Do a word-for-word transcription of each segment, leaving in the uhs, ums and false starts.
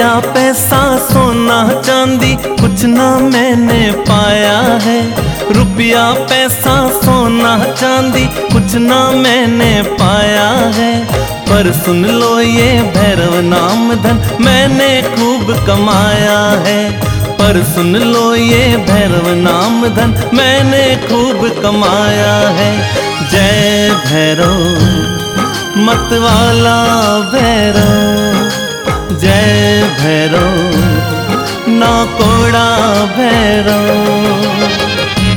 रुपया पैसा सोना चांदी कुछ ना मैंने पाया है। रुपया पैसा सोना चांदी कुछ ना मैंने पाया है। पर सुन लो ये भैरव नाम धन मैंने खूब कमाया है। पर सुन लो ये भैरव नाम धन मैंने खूब कमाया है। जय भैरव मतवाला भैरव, जय भैरव ना कोड़ा भैरव।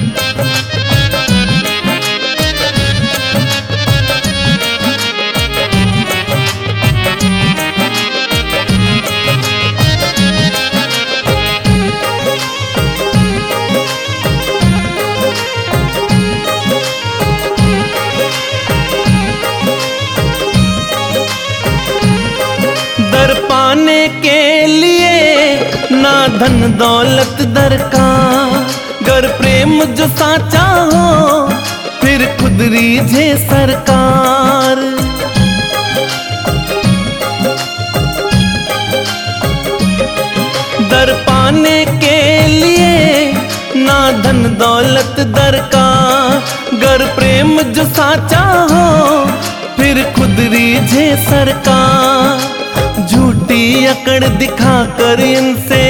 दर पाने के लिए ना धन दौलत दरकार, गर प्रेम जो साचा हो फिर खुद रीझे सरकार। दर पाने के लिए ना धन दौलत दरकार, गर प्रेम जो साचा हो फिर खुद रीझे सरकार। झूठी अकड़ दिखा कर इनसे,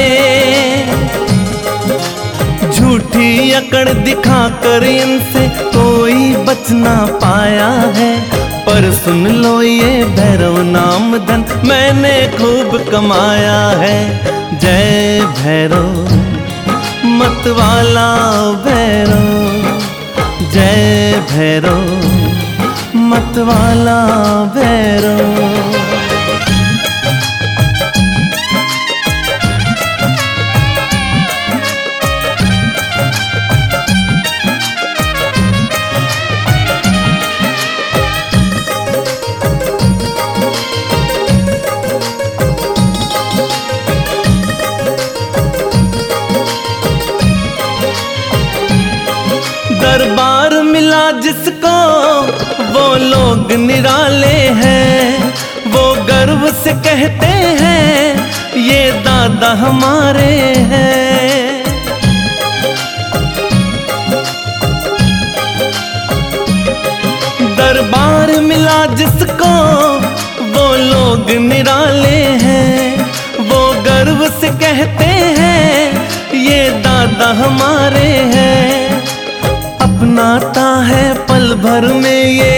झूठी अकड़ दिखा कर इनसे कोई बच ना पाया है। पर सुन लो ये भैरव नाम धन मैंने खूब कमाया है। जय भैरव मतवाला भैरव, जय भैरव मतवाला भैरव। दरबार मिला जिसको वो लोग निराले हैं, वो गर्व से कहते हैं ये दादा हमारे हैं। दरबार मिला जिसको वो लोग निराले हैं, वो गर्व से कहते हैं ये दादा हमारे हैं। अपनाता है पल भर में ये,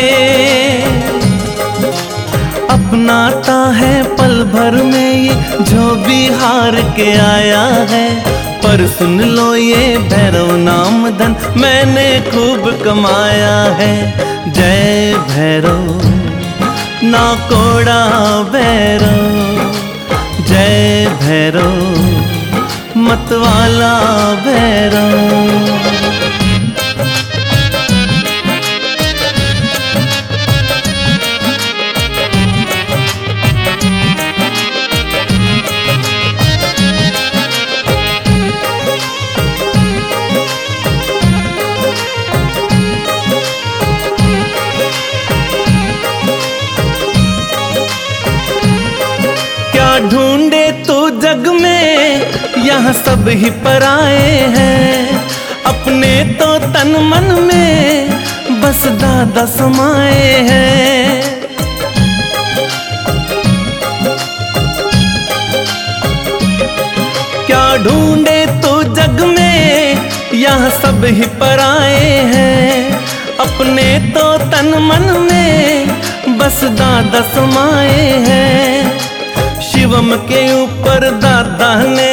अपनाता है पल भर में ये जो भी हार के आया है। पर सुन लो ये भैरव नाम धन मैंने खूब कमाया है। जय भैरव ना कोड़ा भैरव, जय भैरव मतवाला भैरव। ढूंढे तो जग में यहाँ सब ही पराए हैं, अपने तो तन मन में बस दादा समाए हैं। क्या ढूंढे तो जग में यहाँ सब ही पराए हैं, अपने तो तन मन में बस दादा समाए हैं। शिवम के ऊपर दादा ने,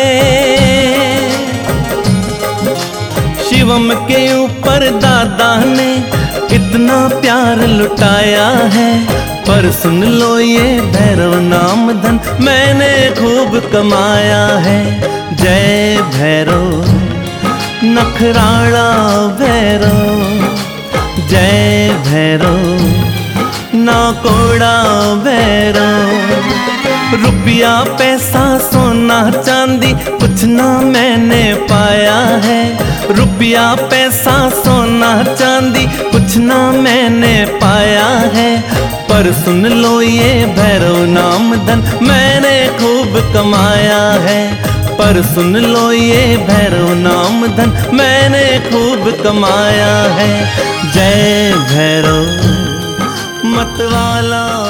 शिवम के ऊपर दादा ने इतना प्यार लुटाया है। पर सुन लो ये भैरव नाम धन मैंने खूब कमाया है। जय भैरव नखराड़ा भैरव, जय भैरव ना कोड़ा भैरव। रुपया पैसा सोना चांदी कुछ ना मैंने पाया है। रुपया पैसा सोना चांदी कुछ ना मैंने पाया है। पर सुन लो ये भैरव नाम धन मैंने खूब खूब कमाया है। पर सुन लो ये भैरव नाम धन मैंने खूब कमाया है। जय भैरव मतवाला।